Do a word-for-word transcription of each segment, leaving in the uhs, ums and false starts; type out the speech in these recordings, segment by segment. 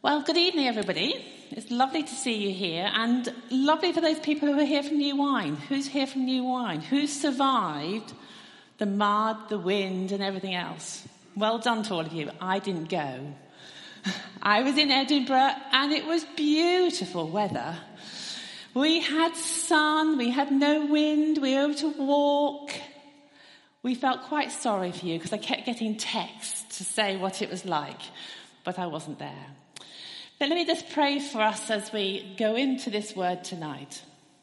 Well, good evening, everybody. It's lovely to see you here, and lovely for those people who are here from New Wine. Who's here from New Wine? Who's survived the mud, the wind, and everything else? Well done to all of you. I didn't go. I was in Edinburgh, and it was beautiful weather. We had sun, we had no wind, we were able to walk. We felt quite sorry for you because I kept getting texts to say what it was like, but I wasn't there. But let me just pray for us as we go into this word tonight.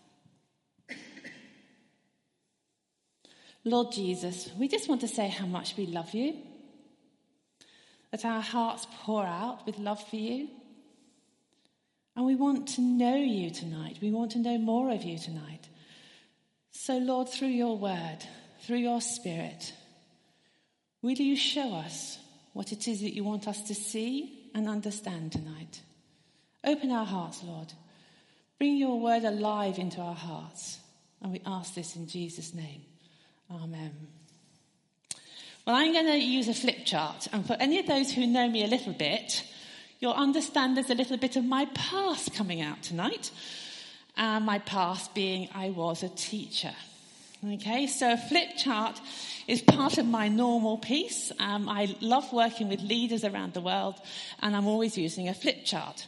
Lord Jesus, we just want to say how much we love you, that our hearts pour out with love for you. And we want to know you tonight. We want to know more of you tonight. So, Lord, through your word, through your spirit, will you show us what it is that you want us to see and understand tonight? Open our hearts, Lord. Bring your word alive into our hearts. And we ask this in Jesus' name. Amen. Well, I'm going to use a flip chart. And for any of those who know me a little bit, you'll understand there's a little bit of my past coming out tonight. Uh, my past being I was a teacher. Okay, so a flip chart is part of my normal piece. Um, I love working with leaders around the world, and I'm always using a flip chart.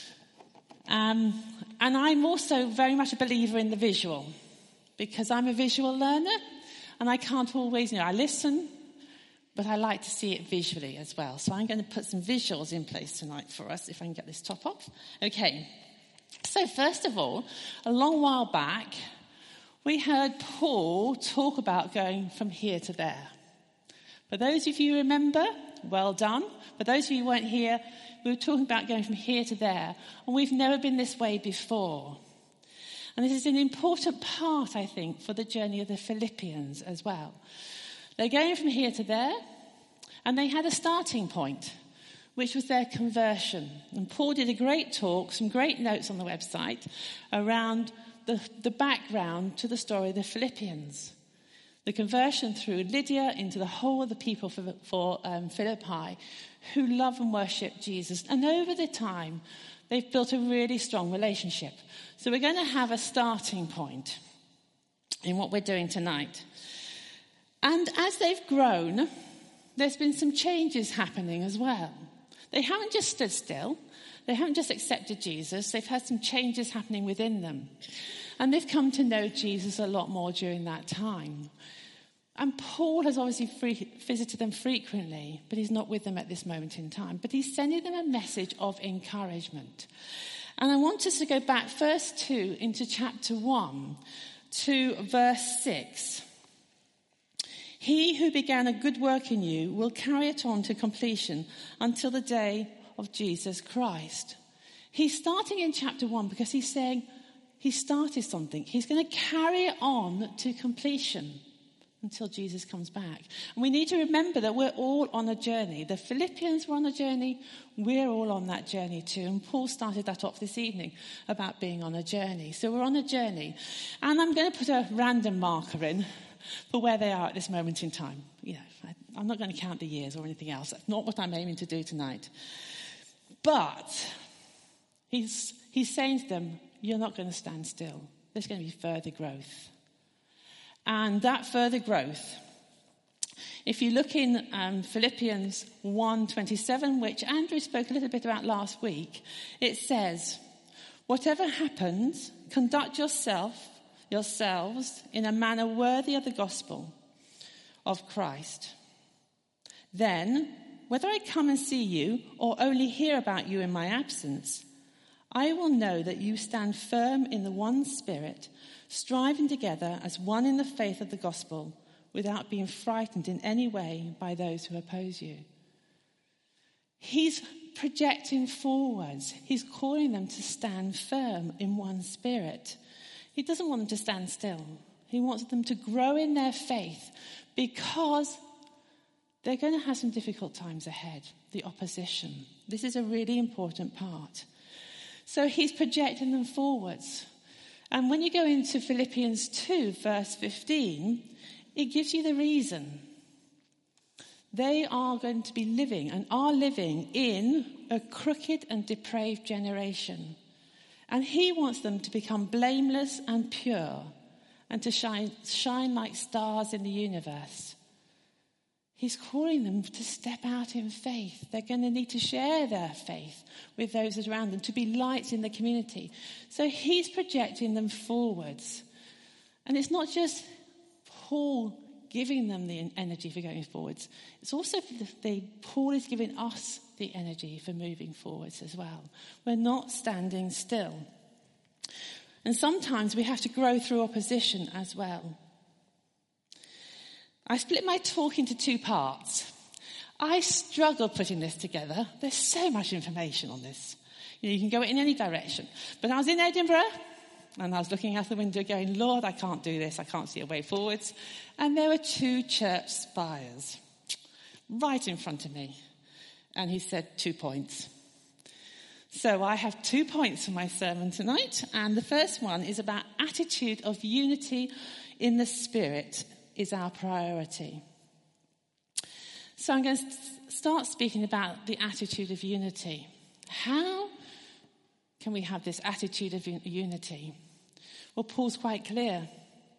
Um, and I'm also very much a believer in the visual, because I'm a visual learner, and I can't always, you know, I listen, but I like to see it visually as well. So I'm going to put some visuals in place tonight for us, if I can get this top off. Okay, so first of all, a long while back, we heard Paul talk about going from here to there. For those of you who remember, well done. For those of you who weren't here, we were talking about going from here to there. And we've never been this way before. And this is an important part, I think, for the journey of the Philippians as well. They're going from here to there, and they had a starting point, which was their conversion. And Paul did a great talk, some great notes on the website, around the, the background to the story of the Philippians. The conversion through Lydia into the whole of the people for, for um, Philippi who love and worship Jesus. And over the time, they've built a really strong relationship. So we're going to have a starting point in what we're doing tonight. And as they've grown, there's been some changes happening as well. They haven't just stood still. They haven't just accepted Jesus. They've had some changes happening within them. And they've come to know Jesus a lot more during that time. And Paul has obviously free, visited them frequently, but he's not with them at this moment in time. But he's sending them a message of encouragement. And I want us to go back first to, into chapter one, to verse six. He who began a good work in you will carry it on to completion until the day of Jesus Christ. He's starting in chapter one because he's saying he started something. He's going to carry it on to completion until Jesus comes back. And we need to remember that we're all on a journey. The Philippians were on a journey. We're all on that journey too. And Paul started that off this evening about being on a journey. So we're on a journey. And I'm going to put a random marker in for where they are at this moment in time. You know, I, I'm not going to count the years or anything else. That's not what I'm aiming to do tonight. But he's he's saying to them, you're not going to stand still. There's going to be further growth. And that further growth, if you look in um, Philippians one twenty-seven, which Andrew spoke a little bit about last week, it says, whatever happens, conduct yourself, yourselves in a manner worthy of the gospel of Christ. Then, whether I come and see you or only hear about you in my absence, I will know that you stand firm in the one spirit, striving together as one in the faith of the gospel, without being frightened in any way by those who oppose you. He's projecting forwards. He's calling them to stand firm in one spirit. He doesn't want them to stand still. He wants them to grow in their faith because they're going to have some difficult times ahead, the opposition. This is a really important part. So he's projecting them forwards. And when you go into Philippians two, verse fifteen, it gives you the reason. They are going to be living and are living in a crooked and depraved generation. And he wants them to become blameless and pure and to shine, shine like stars in the universe. He's calling them to step out in faith. They're going to need to share their faith with those around them, to be lights in the community. So he's projecting them forwards. And it's not just Paul giving them the energy for going forwards. It's also the, the Paul is giving us the energy for moving forwards as well. We're not standing still. And sometimes we have to grow through opposition as well. I split my talk into two parts. I struggled putting this together. There's so much information on this. You know, you can go in any direction. But I was in Edinburgh, and I was looking out the window going, Lord, I can't do this. I can't see a way forwards. And there were two church spires right in front of me. And he said, two points. So I have two points for my sermon tonight. And the first one is about attitude of unity in the Spirit is our priority. So I'm going to start speaking about the attitude of unity. How can we have this attitude of unity? Well, Paul's quite clear.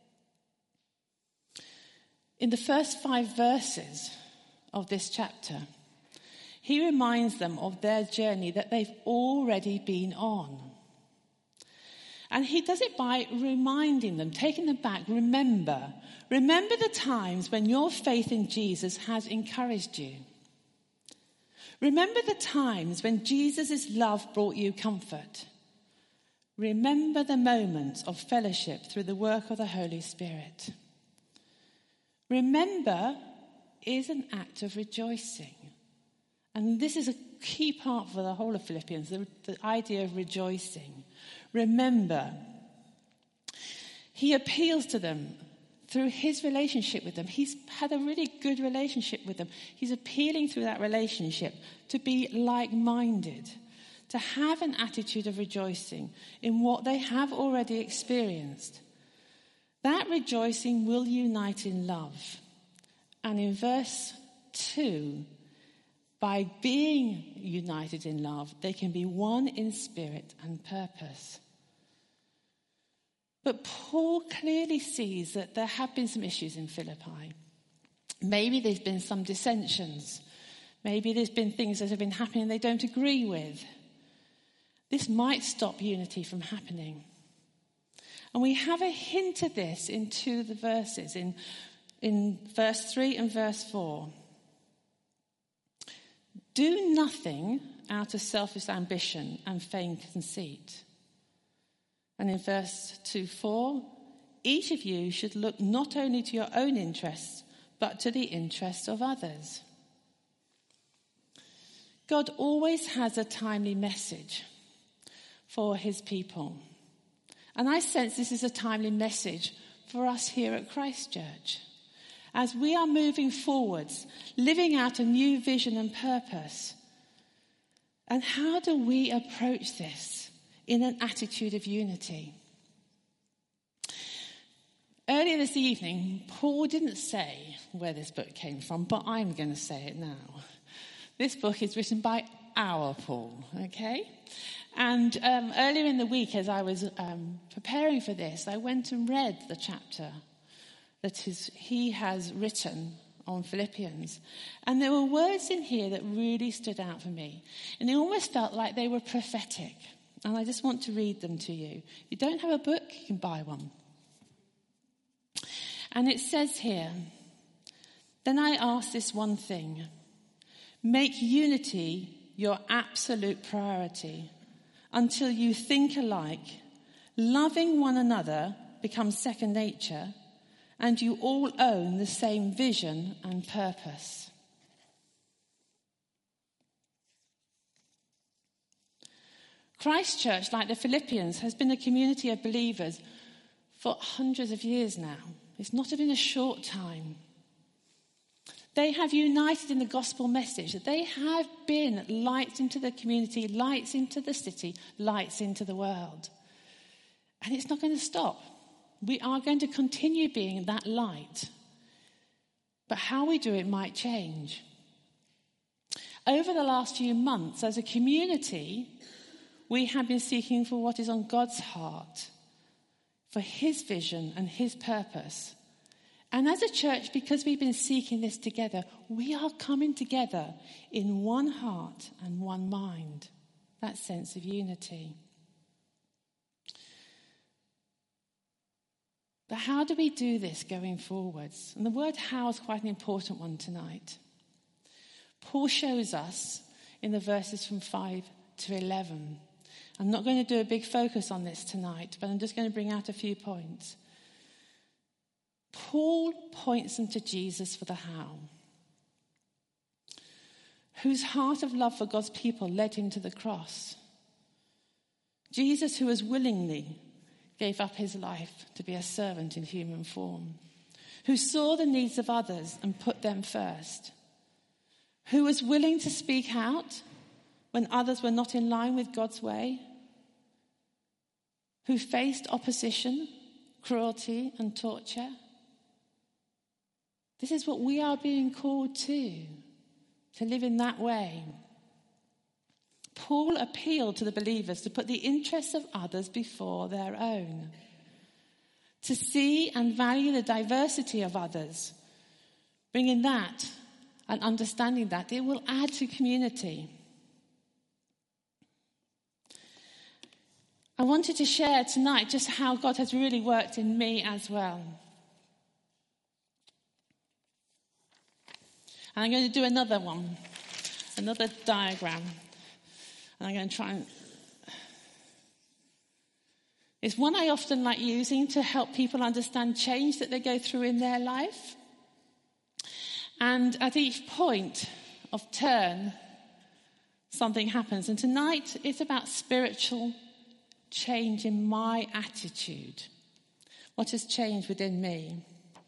In the first five verses of this chapter, he reminds them of their journey that they've already been on. And he does it by reminding them, taking them back. Remember, remember the times when your faith in Jesus has encouraged you. Remember the times when Jesus' love brought you comfort. Remember the moments of fellowship through the work of the Holy Spirit. Remember is an act of rejoicing. And this is a key part for the whole of Philippians, the, the idea of rejoicing. Remember. He appeals to them through his relationship with them. He's had a really good relationship with them. He's appealing through that relationship to be like-minded, to have an attitude of rejoicing in what they have already experienced. That rejoicing will unite in love. And in verse two, by being united in love, they can be one in spirit and purpose. But Paul clearly sees that there have been some issues in Philippi. Maybe there's been some dissensions. Maybe there's been things that have been happening they don't agree with. This might stop unity from happening. And we have a hint of this in two of the verses, in, in verse three and verse four. Do nothing out of selfish ambition and vain conceit. And in verse two four, each of you should look not only to your own interests, but to the interests of others. God always has a timely message for his people. And I sense this is a timely message for us here at Christ Church. As we are moving forwards, living out a new vision and purpose. And how do we approach this in an attitude of unity? Earlier this evening, Paul didn't say where this book came from, but I'm going to say it now. This book is written by our Paul, okay? And um, earlier in the week, as I was um, preparing for this, I went and read the chapter that is, he has written on Philippians. And there were words in here that really stood out for me. And they almost felt like they were prophetic. And I just want to read them to you. If you don't have a book, you can buy one. And it says here, then I ask this one thing. Make unity your absolute priority until you think alike, loving one another becomes second nature, and you all own the same vision and purpose. Christ Church, like the Philippians, has been a community of believers for hundreds of years now. It's not been a short time. They have united in the gospel message that they have been lights into the community, lights into the city, lights into the world. And it's not going to stop. We are going to continue being that light. But how we do it might change. Over the last few months, as a community, we have been seeking for what is on God's heart, for his vision and his purpose. And as a church, because we've been seeking this together, we are coming together in one heart and one mind. That sense of unity. But how do we do this going forwards? And the word how is quite an important one tonight. Paul shows us in the verses from five to eleven. I'm not going to do a big focus on this tonight, but I'm just going to bring out a few points. Paul points them to Jesus for the how, whose heart of love for God's people led him to the cross. Jesus, who was willingly gave up his life to be a servant in human form, who saw the needs of others and put them first, who was willing to speak out when others were not in line with God's way, who faced opposition, cruelty, and torture. This is what we are being called to, to live in that way. Paul appealed to the believers to put the interests of others before their own, to see and value the diversity of others, bringing that and understanding that it will add to community. I wanted to share tonight just how God has really worked in me as well. And I'm going to do another one, another diagram. And I'm going to try and... It's one I often like using to help people understand change that they go through in their life. And at each point of turn, something happens. And tonight, it's about spiritual change in my attitude. What has changed within me?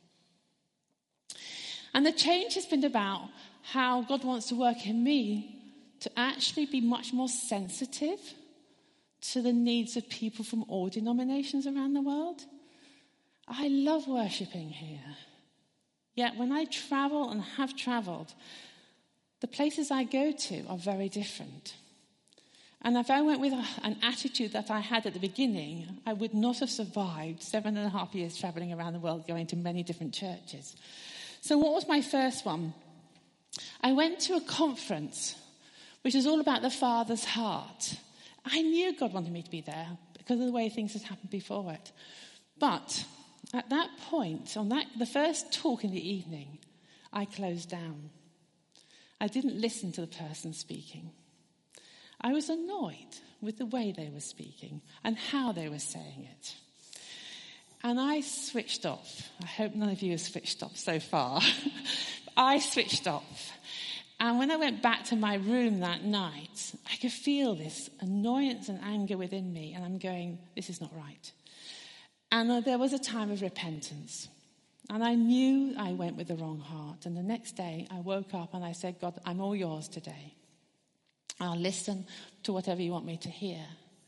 And the change has been about how God wants to work in me to actually be much more sensitive to the needs of people from all denominations around the world. I love worshipping here. Yet when I travel and have travelled, the places I go to are very different. And if I went with a, an attitude that I had at the beginning, I would not have survived seven and a half years travelling around the world, going to many different churches. So what was my first one? I went to a conference which is all about the Father's heart. I knew God wanted me to be there because of the way things had happened before it. But at that point, on that the first talk in the evening, I closed down. I didn't listen to the person speaking. I was annoyed with the way they were speaking and how they were saying it. And I switched off. I hope none of you have switched off so far. I switched off. And when I went back to my room that night, I could feel this annoyance and anger within me. And I'm going, this is not right. And uh, there was a time of repentance. And I knew I went with the wrong heart. And the next day I woke up and I said, God, I'm all yours today. I'll listen to whatever you want me to hear.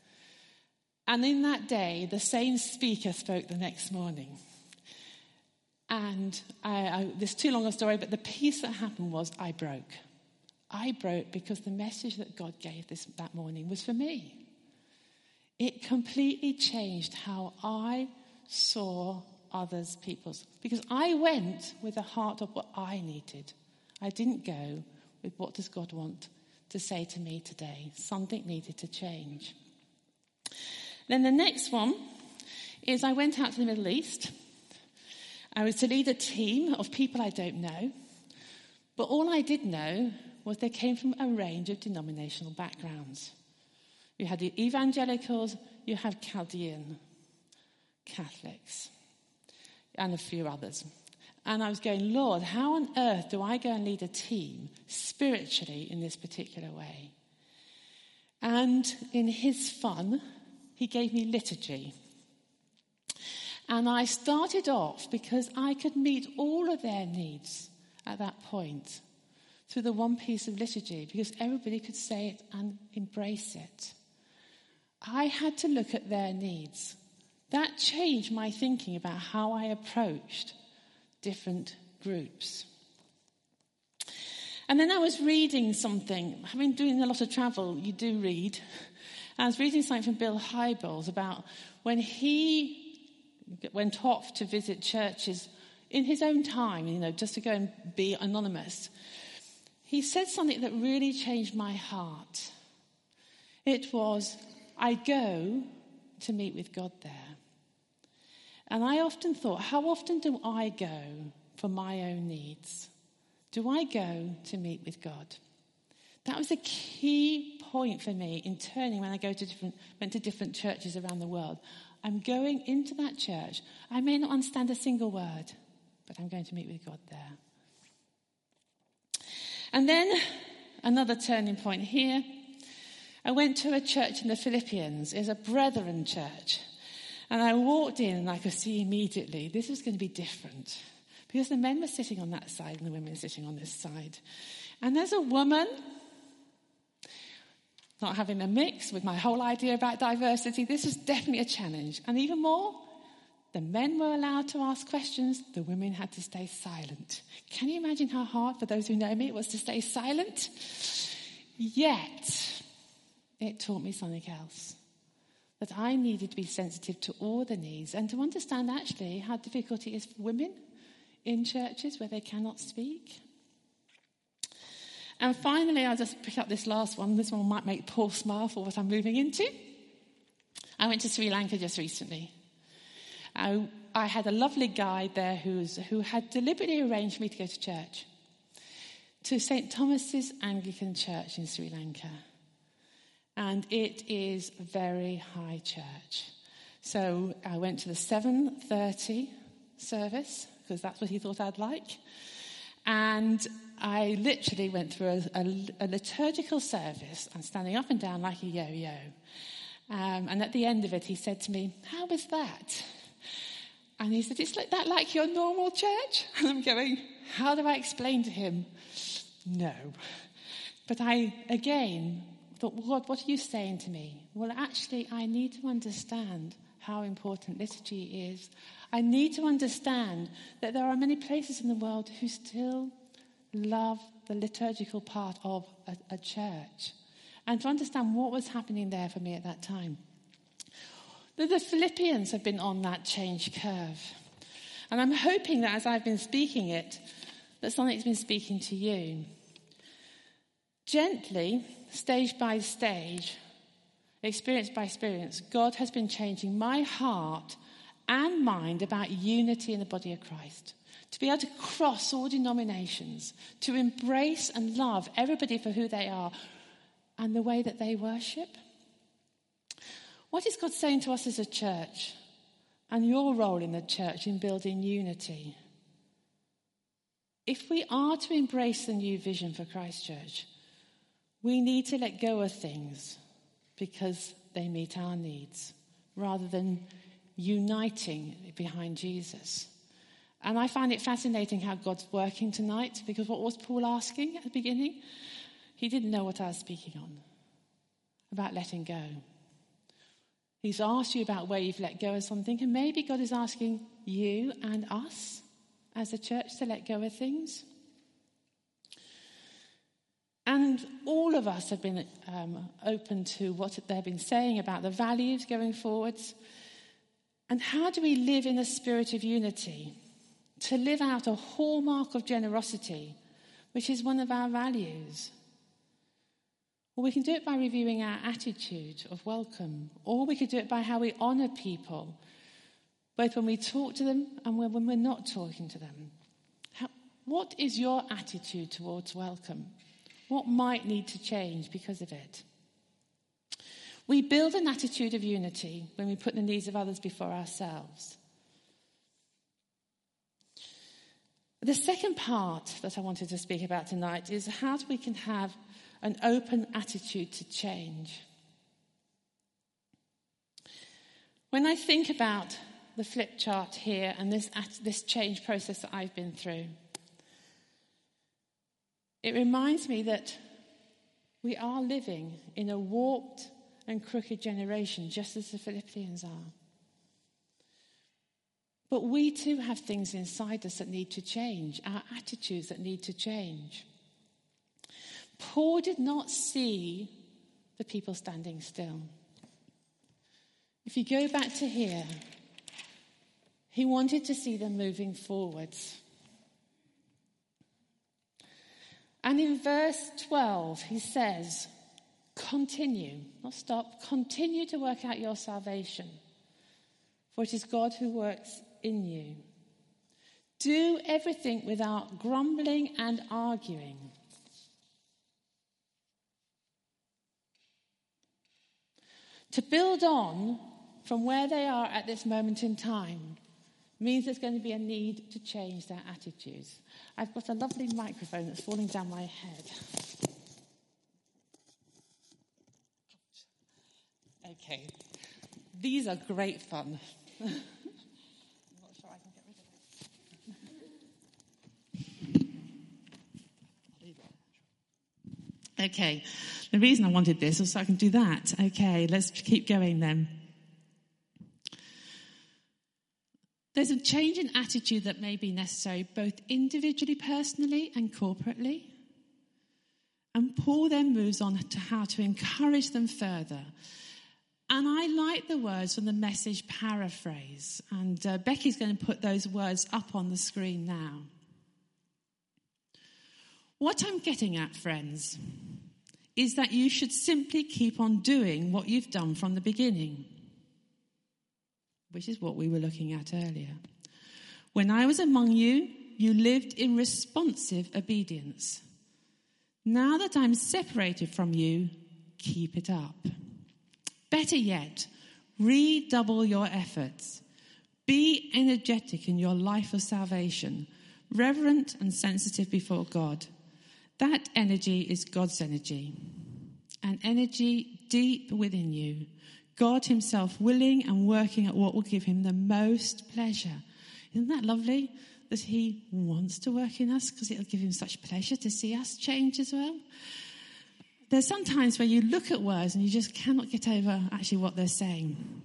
And in that day, the same speaker spoke the next morning. And I, I, this is too long a story, but the piece that happened was I broke. I broke because the message that God gave this that morning was for me. It completely changed how I saw others, people's. Because I went with a heart of what I needed. I didn't go with what does God want to say to me today. Something needed to change. Then the next one is I went out to the Middle East. I was to lead a team of people I don't know. But all I did know was they came from a range of denominational backgrounds. You had the evangelicals, you had Chaldean Catholics, and a few others. And I was going, Lord, how on earth do I go and lead a team spiritually in this particular way? And in his fun, he gave me liturgy. And I started off because I could meet all of their needs at that point through the one piece of liturgy, because everybody could say it and embrace it. I had to look at their needs. That changed my thinking about how I approached different groups. And then I was reading something. Having doing a lot of travel, you do read. I was reading something from Bill Hybels about when he went off to visit churches in his own time, you know, just to go and be anonymous. He said something that really changed my heart. It was, I go to meet with God there. And I often thought, how often do I go for my own needs? Do I go to meet with God? That was a key point for me in turning when I go to different, went to different churches around the world. I'm going into that church. I may not understand a single word, but I'm going to meet with God there. And then another turning point here. I went to a church in the Philippines. It's a Brethren church. And I walked in and I could see immediately this was going to be different. Because the men were sitting on that side and the women were sitting on this side. And there's a woman, not having a mix with my whole idea about diversity, this was definitely a challenge. And even more, the men were allowed to ask questions, the women had to stay silent. Can you imagine how hard, for those who know me, it was to stay silent? Yet, it taught me something else. That I needed to be sensitive to all the needs and to understand actually how difficult it is for women in churches where they cannot speak. And finally, I'll just pick up this last one. This one might make Paul smile for what I'm moving into. I went to Sri Lanka just recently. I, I had a lovely guide there who's, who had deliberately arranged for me to go to church, to Saint Thomas's Anglican Church in Sri Lanka. And it is a very high church. So I went to the seven thirty service, because that's what he thought I'd like. And I literally went through a, a, a liturgical service and standing up and down like a yo-yo. Um, and at the end of it, he said to me, how was that? And he said, is like that like your normal church? And I'm going, how do I explain to him? No. But I, again, thought, Lord, what are you saying to me? Well, actually, I need to understand how important liturgy is. I need to understand that there are many places in the world who still love the liturgical part of a, a church. And to understand what was happening there for me at that time. The, the Philippians have been on that change curve. And I'm hoping that as I've been speaking it, that something's been speaking to you. Gently, stage by stage, experience by experience, God has been changing my heart and mind about unity in the body of Christ. To be able to cross all denominations, to embrace and love everybody for who they are and the way that they worship. What is God saying to us as a church and your role in the church in building unity? If we are to embrace the new vision for Christ Church, we need to let go of things because they meet our needs rather than uniting behind Jesus. And I find it fascinating how God's working tonight, because what was Paul asking at the beginning? He didn't know what I was speaking on, about letting go. He's asked you about where you've let go of something, and maybe God is asking you and us as a church to let go of things. And all of us have been um, open to what they've been saying about the values going forwards. And how do we live in a spirit of unity? To live out a hallmark of generosity, which is one of our values. Or we can do it by reviewing our attitude of welcome. Or we could do it by how we honour people, both when we talk to them and when we're not talking to them. How, what is your attitude towards welcome? What might need to change because of it? We build an attitude of unity when we put the needs of others before ourselves. The second part that I wanted to speak about tonight is how we can have an open attitude to change. When I think about the flip chart here and this, this change process that I've been through, it reminds me that we are living in a warped and crooked generation, just as the Philippians are. But we too have things inside us that need to change, our attitudes that need to change. Paul did not see the people standing still. If you go back to here, he wanted to see them moving forwards. And in verse twelve, he says, continue, not stop, continue to work out your salvation, for it is God who works in you. Do everything without grumbling and arguing. To build on from where they are at this moment in time means there's going to be a need to change their attitudes. I've got a lovely microphone that's falling down my head. Okay, these are great fun. I'm not sure I can get rid of it. Okay, the reason I wanted this was so I can do that. Okay, let's keep going then. There's a change in attitude that may be necessary both individually, personally, and corporately. And Paul then moves on to how to encourage them further. And I like the words from the Message paraphrase. And uh, Becky's going to put those words up on the screen now. What I'm getting at, friends, is that you should simply keep on doing what you've done from the beginning, which is what we were looking at earlier. When I was among you, you lived in responsive obedience. Now that I'm separated from you, keep it up. Better yet, redouble your efforts. Be energetic in your life of salvation, reverent and sensitive before God. That energy is God's energy, an energy deep within you. God himself willing and working at what will give him the most pleasure. Isn't that lovely? That he wants to work in us because it'll give him such pleasure to see us change as well. There's some times where you look at words and you just cannot get over actually what they're saying.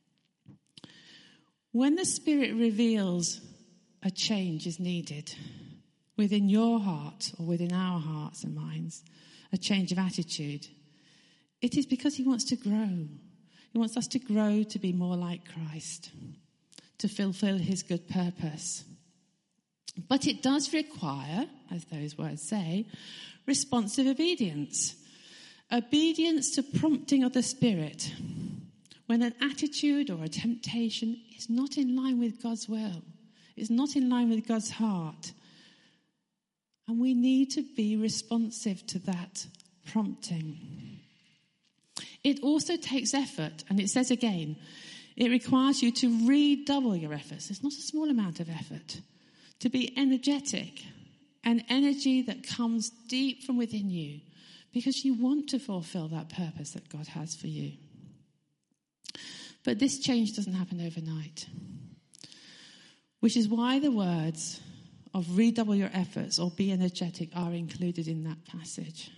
When the Spirit reveals a change is needed within your heart or within our hearts and minds, a change of attitude, it is because he wants to grow. He wants us to grow to be more like Christ, to fulfill his good purpose. But it does require, as those words say, responsive obedience. Obedience to prompting of the Spirit when an attitude or a temptation is not in line with God's will, is not in line with God's heart. And we need to be responsive to that prompting. It also takes effort, and it says again, it requires you to redouble your efforts. It's not a small amount of effort. To be energetic, an energy that comes deep from within you, because you want to fulfill that purpose that God has for you. But this change doesn't happen overnight, which is why the words of redouble your efforts or be energetic are included in that passage.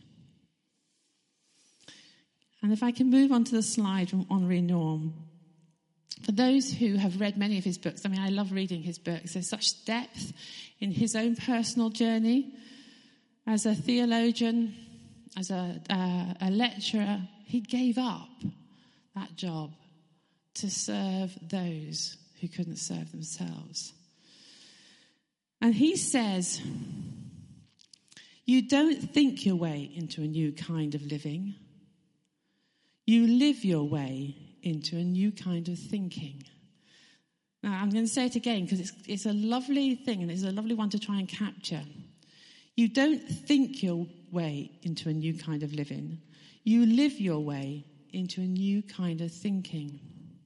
And if I can move on to the slide from Henri Nouwen. For those who have read many of his books, I mean, I love reading his books. There's such depth in his own personal journey. As a theologian, as a, uh, a lecturer, he gave up that job to serve those who couldn't serve themselves. And he says, you don't think your way into a new kind of living. You live your way into a new kind of thinking. Now, I'm going to say it again because it's, it's a lovely thing and it's a lovely one to try and capture. You don't think your way into a new kind of living. You live your way into a new kind of thinking.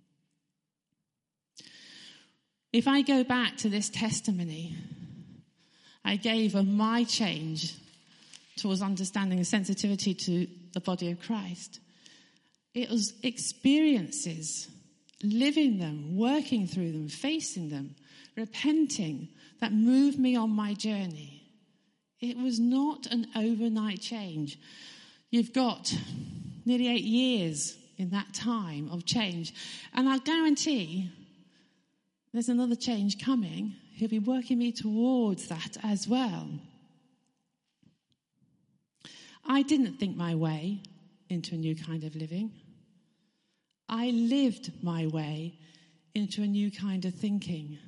If I go back to this testimony I gave of my change towards understanding and sensitivity to the body of Christ, it was experiences, living them, working through them, facing them, repenting, that moved me on my journey. It was not an overnight change. You've got nearly eight years in that time of change. And I'll guarantee there's another change coming. He'll be working me towards that as well. I didn't think my way into a new kind of living. I lived my way into a new kind of thinking.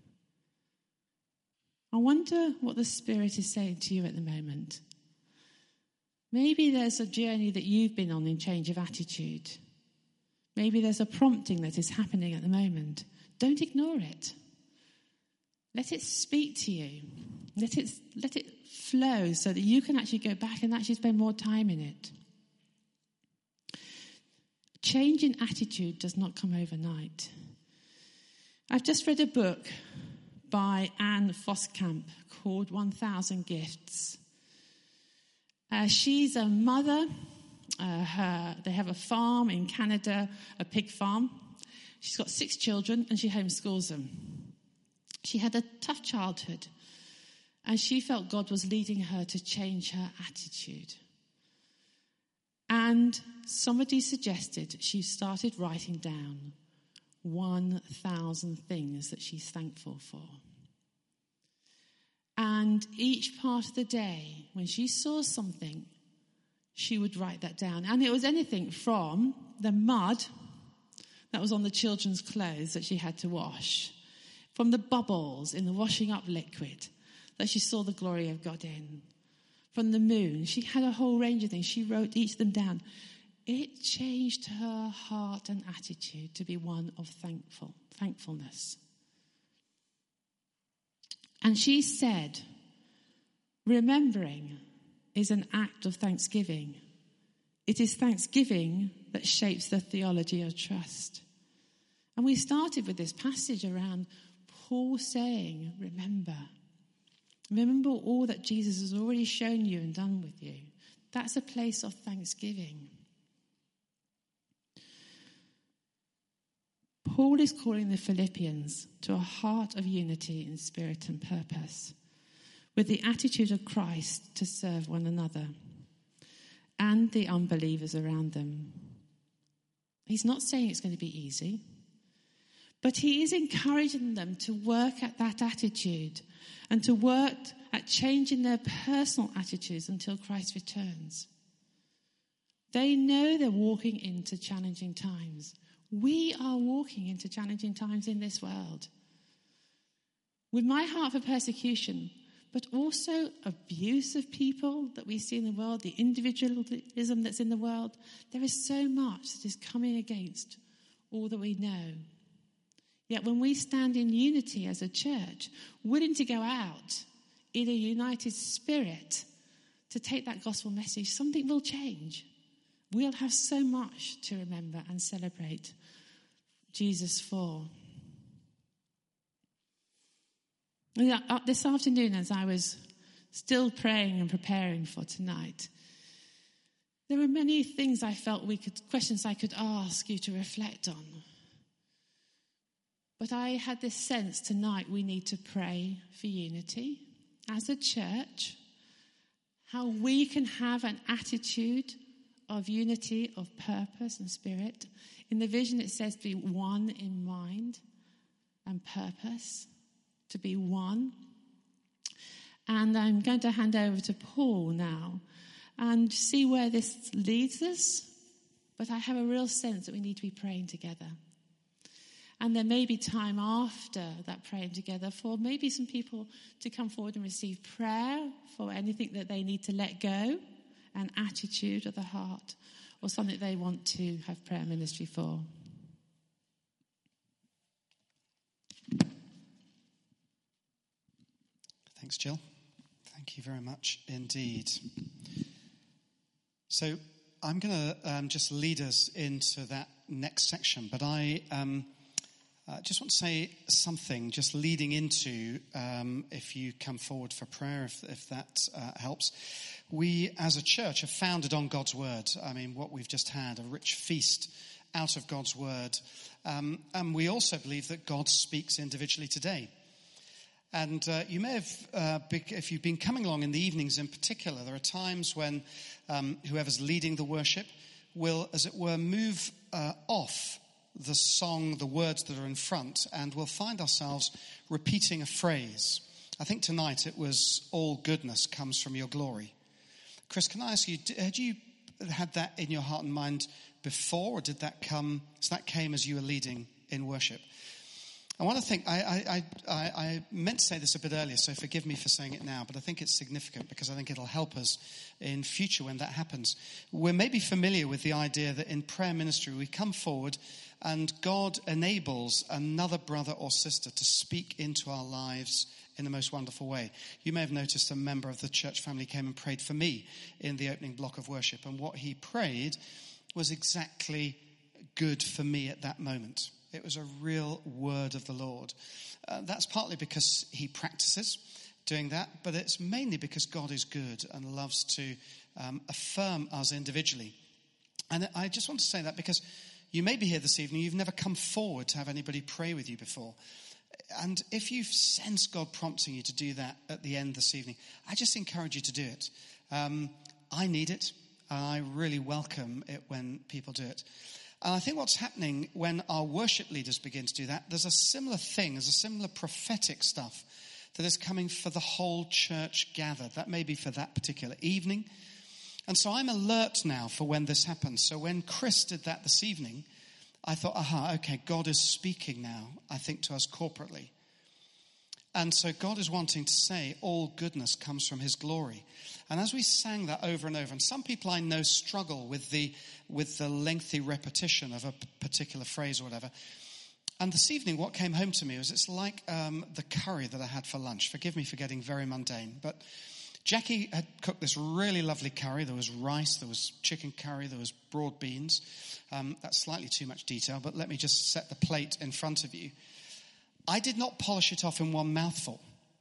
I wonder what the Spirit is saying to you at the moment. Maybe there's a journey that you've been on in change of attitude. Maybe there's a prompting that is happening at the moment. Don't ignore it. Let it speak to you. Let it, let it flow so that you can actually go back and actually spend more time in it. Change in attitude does not come overnight. I've just read a book by Anne Voskamp called one thousand Gifts. Uh, she's a mother. Uh, her, they have a farm in Canada, a pig farm. She's got six children and she homeschools them. She had a tough childhood and she felt God was leading her to change her attitude. And somebody suggested she started writing down one thousand things that she's thankful for. And each part of the day, when she saw something, she would write that down. And it was anything from the mud that was on the children's clothes that she had to wash, from the bubbles in the washing up liquid that she saw the glory of God in, from the moon. She had a whole range of things. She wrote each of them down. It changed her heart and attitude to be one of thankful, thankfulness. And she said, remembering is an act of thanksgiving. It is thanksgiving that shapes the theology of trust. And we started with this passage around Paul saying, remember. Remember all that Jesus has already shown you and done with you. That's a place of thanksgiving. Paul is calling the Philippians to a heart of unity in spirit and purpose, with the attitude of Christ to serve one another and the unbelievers around them. He's not saying it's going to be easy, but he is encouraging them to work at that attitude and to work at changing their personal attitudes until Christ returns. They know they're walking into challenging times. We are walking into challenging times in this world. With my heart for persecution, but also abuse of people that we see in the world, the individualism that's in the world, there is so much that is coming against all that we know. Yet when we stand in unity as a church, willing to go out in a united spirit to take that gospel message, something will change. We'll have so much to remember and celebrate Jesus for. This afternoon, as I was still praying and preparing for tonight, there were many things I felt we could, questions I could ask you to reflect on. But I had this sense tonight we need to pray for unity as a church, how we can have an attitude of unity, of purpose and spirit. In the vision it says to be one in mind and purpose, to be one. And I'm going to hand over to Paul now and see where this leads us. But I have a real sense that we need to be praying together. And there may be time after that praying together for maybe some people to come forward and receive prayer for anything that they need to let go, an attitude of the heart, or something they want to have prayer ministry for. Thanks, Jill. Thank you very much indeed. So I'm going to um, just lead us into that next section, but I um, uh, just want to say something just leading into, um, if you come forward for prayer, if, if that uh, helps. We, as a church, are founded on God's word. I mean, what we've just had, a rich feast out of God's word. Um, and we also believe that God speaks individually today. And uh, you may have, uh, be, if you've been coming along in the evenings in particular, there are times when um, whoever's leading the worship will, as it were, move uh, off the song, the words that are in front, and we'll find ourselves repeating a phrase. I think tonight it was, all goodness comes from your glory. Chris, can I ask you, had you had that in your heart and mind before, or did that come, so that came as you were leading in worship? I want to think, I, I, I, I meant to say this a bit earlier, so forgive me for saying it now, but I think it's significant because I think it'll help us in future when that happens. We're maybe familiar with the idea that in prayer ministry we come forward and God enables another brother or sister to speak into our lives in the most wonderful way. You may have noticed a member of the church family came and prayed for me in the opening block of worship, and what he prayed was exactly good for me at that moment. It was a real word of the Lord. Uh, that's partly because he practices doing that, but it's mainly because God is good and loves to um, affirm us individually. And I just want to say that because you may be here this evening, you've never come forward to have anybody pray with you before. And if you've sensed God prompting you to do that at the end this evening, I just encourage you to do it. Um, I need it, and I really welcome it when people do it. And I think what's happening when our worship leaders begin to do that, there's a similar thing, there's a similar prophetic stuff that is coming for the whole church gathered. That may be for that particular evening. And so I'm alert now for when this happens. So when Chris did that this evening, I thought, aha, okay, God is speaking now, I think, to us corporately. And so God is wanting to say all goodness comes from his glory. And as we sang that over and over, and some people I know struggle with the with the lengthy repetition of a particular phrase or whatever. And this evening what came home to me was it's like um, the curry that I had for lunch. Forgive me for getting very mundane. But Jackie had cooked this really lovely curry. There was rice, there was chicken curry, there was broad beans. Um, that's slightly too much detail, but let me just set the plate in front of you. I did not polish it off in one mouthful.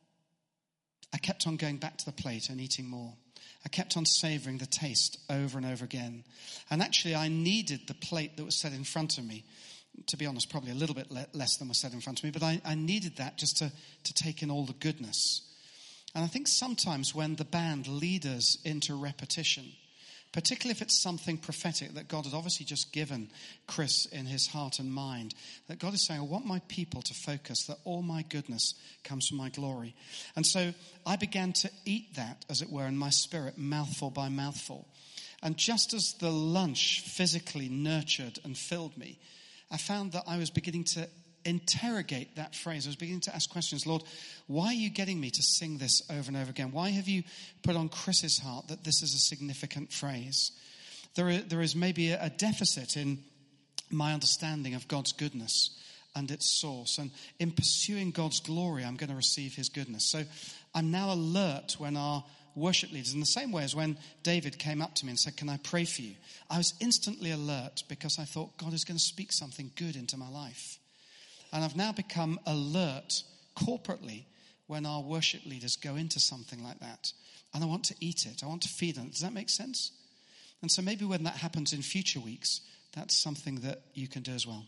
I kept on going back to the plate and eating more. I kept on savoring the taste over and over again. And actually, I needed the plate that was set in front of me. To be honest, probably a little bit le- less than was set in front of me, but I, I needed that just to, to take in all the goodness. And I think sometimes when the band lead us into repetition, particularly if it's something prophetic that God had obviously just given Chris in his heart and mind, that God is saying, I want my people to focus that all my goodness comes from my glory. And so I began to eat that, as it were, in my spirit, mouthful by mouthful. And just as the lunch physically nurtured and filled me, I found that I was beginning to interrogate that phrase. I was beginning to ask questions. Lord, why are you getting me to sing this over and over again? Why have you put on Chris's heart that this is a significant phrase? There is, there is maybe a deficit in my understanding of God's goodness and its source. And in pursuing God's glory, I'm going to receive his goodness. So I'm now alert when our worship leaders, in the same way as when David came up to me and said, can I pray for you? I was instantly alert because I thought God is going to speak something good into my life. And I've now become alert corporately when our worship leaders go into something like that. And I want to eat it. I want to feed on it. Does that make sense? And so maybe when that happens in future weeks, that's something that you can do as well.